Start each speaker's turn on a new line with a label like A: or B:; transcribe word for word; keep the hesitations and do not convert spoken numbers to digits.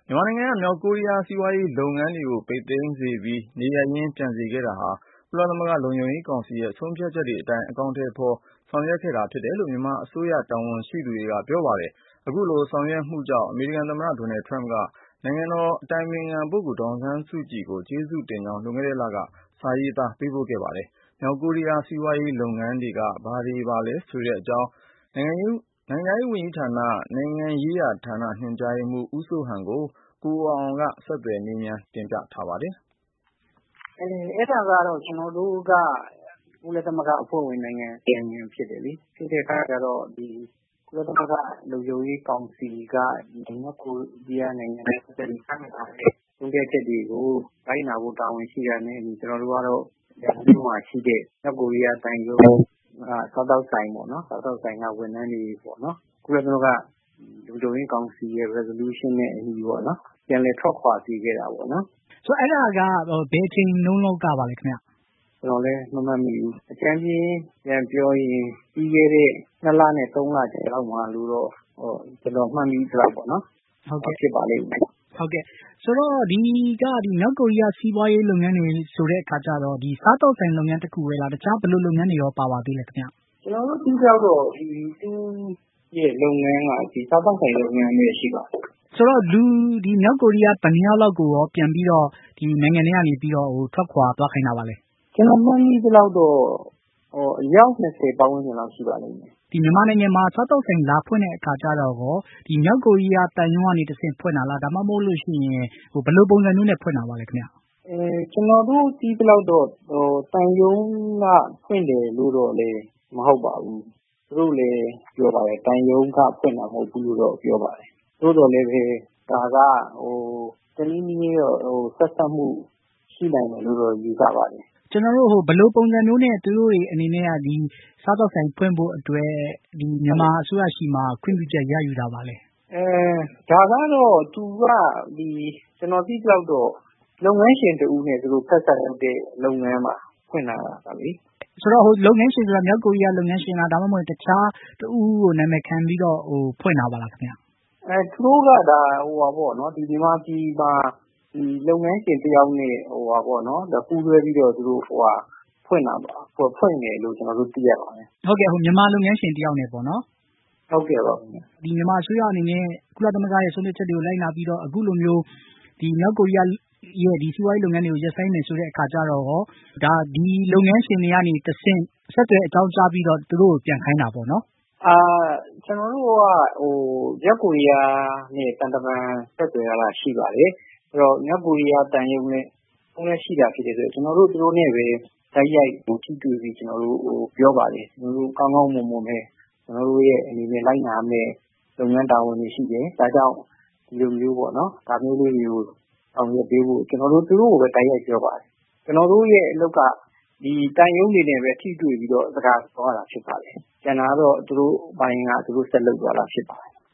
A: မြန်မာနိုင်ငံက မြောက်ကိုရီးယားစီးပွားရေးလုပ်ငန်းတွေကိုပိတ်သိမ်းစေပြီးနေရပ်ရင်းပြန်စေခဲ့တာဟာကုလသမဂ္ဂလုံခြုံရေးကောင်စီရဲ့ဆုံးဖြတ်ချက်တွေအတိုင်းအကောင်အထည်ဖေါ်ဆောင်ရွက်ခဲ့တာဖြစ်တယ်လို့မြန်မာအစိုးရတာဝန်ရှိသူတွေကပြောပါတယ်။ အခုလိုဆောင်ရွက်မှုကြောင့်အမေရိကန်သမ္မတဒေါ်နယ်ထရမ့်ကနိုင်ငံတော်အတိုင်ပင်ခံပုဂ္ဂိုလ်ဒေါ်အောင်ဆန်းစုကြည်ကိုကျေးဇူးတင်ကြောင်းလွန်ခဲ့တဲ့လကစာရေးသားပေးပို့ခဲ့ပါတယ်။ မြောက်ကိုရီးယားစီးပွားရေးလုပ်ငန်းတွေကဘာတွေပါလဲဆိုတဲ့အကြောင်းနိုင်ငံနိုင်ငံရေးဝန်ကြီးဌာနနိုင်ငံရေးရာဌာနညွှန်ကြားရေးမှူးဦးစိုးဟန်ကိုကိုအောင်အောင်ကဆက်သွယ်မေးမြန်းတင်ပြထားပါတယ်
B: ။အဲအဲ့ဒါကတော့ကျွန်တော်တို့ကကုလသမဂ္ဂအဖွဲ့ဝင်နိုင်ငံနိုင်ငံဖြစ်တယ်လေဖြစ်တဲ့အခါကျတော့ဒီကုလသမဂ္ဂလုံခြုံရေးကောင်စီကဒီမြောက်ကိုရီးယားနိုင်ငံနဲ့ပတ်သက်ပြီးသတ်မှတ်ထားတဲ့ဆုံးဖြတ်ချက်တွေကိုလိုက်နာဖို့တာဝန်ရှိတာနဲ့ကျွန်တော်တို့ကတော့ဒီမှာရှိတဲ့မြောက်ကိုရီးယားတိုင်းရုံးစားတောက်ဆိုင်ပေါ့နော်စားတောက်ဆိုင်ကဝန်ထမ်းတွေပေါ့နော်ကုလသမဂ္ဂလုံခြုံရေးကောင်စီရဲ့ resolution နဲ့အညီပေါ့နော်ပြန်လည်ထွက်ခွာစီခဲ့တာပေါ့နော်
C: ဆိုတော့အဲ့ဒါကဘယ်ချိန်လုံးလောက်ကပါလဲခင်ဗျ
B: ကျွန်တော်လည်းမမှတ်မိဘူးအကြမ်းပြင်းပြန်ပြောရင်ပြီးခဲ့တဲ့နှစ်လနဲ့သုံးလကျော်လောက်မှလို့တော့ဟိုကျွန်တော်မှတ်မိသလောက်ပေါ့နော်
C: ဟုတ်ကဲ့
B: ဖြစ်ပါလိမ့်မယ်
C: ဟုတ်ကဲ့ဆိုတော့ဒီကဒီမြောက်ကိုရီးယားစီးပွားရေးလုပ်ငန်းတွေဆိုတဲ့အခါကျတော့ဒီစားတောက်ဆိုင်လုပ်ငန်းတစ်ခုပဲလားတခြားဘယ်လိုလုပ်ငန်းတွေရောပါပါသေးလဲခင်ဗျ
B: ကျွန်တော်တို့ပြီးတော့ဒီသူ့ရဲ့လုပ်ငန်းကဒီစားတောက်ဆိုင်လုပ်ငန်းပဲရှိပါတယ်
C: ဆိုတော့လူဒီမြောက်ကိုရီးယားဗန်နီယာလောက်ကိုရောပြန်ပြီးတော့ဒီနိုင်ငံထဲကနေပြီးတော့ဟိုထွက်ခွာသွားခိုင်းတာပါလေ
B: ကျွန်တော်မှတ်မိသလောက်တော့ဟိုအယောက်၂၀ပတ်ဝန်းကျင်လောက်ရှိပါလိမ့်မယ်
C: ဒီမြန်မာနိုင်ငံမှာစားတောက်ဆိုင်လာဖွင့်တဲ့အခါကျတော့ရောဒီမြောက်ကိုရီးယားတန်ယုံကနေတဆင့်ဖွင့်တာလားဒါမှမဟုတ်လို့ရှိရင်ဟိုဘယ်လိုပုံစံမျိုးနဲ့ဖွင့်တာပါလဲခင်ဗျ
B: အဲကျွန်တော်တို့ဒီသလောက်တော့ဟိုတန်ယုံကဖွင့်တယ်လို့တော့လေမဟုတ်ပါဘူးသူတို့လည်းပြောပါတယ်တန်ယုံကဖွင့်တာမဟုတ်ဘူးလို့တော့ပြောပါတယ်သို့တော်လည်းပဲဒါကဟိုတနည်းနည်းတော့ဟိုဆက်ဆက်မှုရှိနိုင်တယ်လို့တော့ယူဆပါတယ်
C: ကျွန်တော်တို့ဟိုဘယ်လိုပုံစံမျိုးနဲ့သူတို့တွေအနေနဲ့ကဒီစားတော့ဆိုင်ဖွင့်ဖို့အတွက်ဒီမြန်မာအစိုးရရှိမှာခွင့်ပြုချက်ရယူတာပါလေ
B: အဲဒါကတော့သူကဒီကျွန်တော်သိတော့တော့လုပ်ငန်းရှင်တူနဲ့သူတို့ဖက်ဆက်လုပ်တဲ့လုပ်ငန်းမှာဖွင့်လာတာလေ
C: ဆိုတော့ဟိုလုပ်ငန်းရှင်ဆိုတာမြောက်ကိုရီးယားလုပ်ငန်းရှင်လားဒါမှမဟုတ်တခြားတူကိုနာမည်ခံပြီးတော့ဟိုဖွင့်လာပါလားခင်ဗျ
B: အဲသူတို့ကဒါဟိုပါပေါ့နော်ဒီဒီမှာဒီမှာဒီလုပ်ငန်းရှင်တယောက်နဲ့ဟိုပါပေါ့နော်ဒါပူးတွဲပြီးတော့သူတို့ဟိုဟာဖွင့်တာပါဖွင့်ဖွင့်တယ်လို့ကျွန်တော်တို့သိရပါတယ်
C: ဟုတ်ကဲ့ဟိုမြန်မာလုပ်ငန်းရှင်တယောက်နဲ့ပေါ့နော်
B: ဟုတ်ကဲ့ပါ
C: ဒီမြန်မာအစိုးရအနေနဲ့ကုလသမဂ္ဂရဲ့ဆုံးဖြတ်ချက်တွေကိုလိုက်နာပြီးတော့အခုလိုမျိုးဒီမြောက်ကိုရီးယားရဲ့ဒီစီးပွားရေးလုပ်ငန်းတွေကိုရပ်ဆိုင်းနေဆိုတဲ့အခါကျတော့ဟောဒါဒီလုပ်ငန်းရှင်တွေကနေတဆင့်ဆက်သွယ်အကြောင်းကြားပြီးတော့သူတို့ကိုပြန်ခိုင်းတာပေါ့နော်
B: အာကျွန်တော်တို့ကဟိုမြောက်ကိုရီးယားနဲ့တန်တမန်ဆက်သွယ်ရတာရှိပါတယ်အဲ့တော့မြောက်ကိုရီးယားတန်ယုံနဲ့ဘုံနဲ့ရှိတာဖြစ်တယ်ဆိုတော့ကျွန်တော်တို့သူတို့နဲ့ပဲတိုက်ရိုက်ဟိုထိတွေ့ပြီးကျွန်တော်တို့ဟိုပြောပါတယ်ကျွန်တော်တို့ကောင်းကောင်းမွန်မွန်ပဲကျွန်တော်တို့ရဲ့အနေနဲ့လိုက်နာမယ်လုပ်ငန်းတာဝန်တွေရှိတယ်ဒါကြောင့်ဒီလိုမျိုးပေါ့နော်ဒါမျိုးလေးတွေကိုအောင်ရပေးဖို့ကျွန်တော်တို့သူတို့ကိုပဲတိုက်ရိုက်ပြောပါတယ်ကျွန်တော်တို့ရဲ့အလုပ်ကဒီတန်ယုံတွေနဲ့ပဲထိတွေ့ပြီးတော့စကားပြောရတာဖြစ်ပါတယ်ကျန်တာတော့သူတို့ဘိုင်းကသူတို့ဆက်လုပ်သွားတာဖြစ်ပါတယ်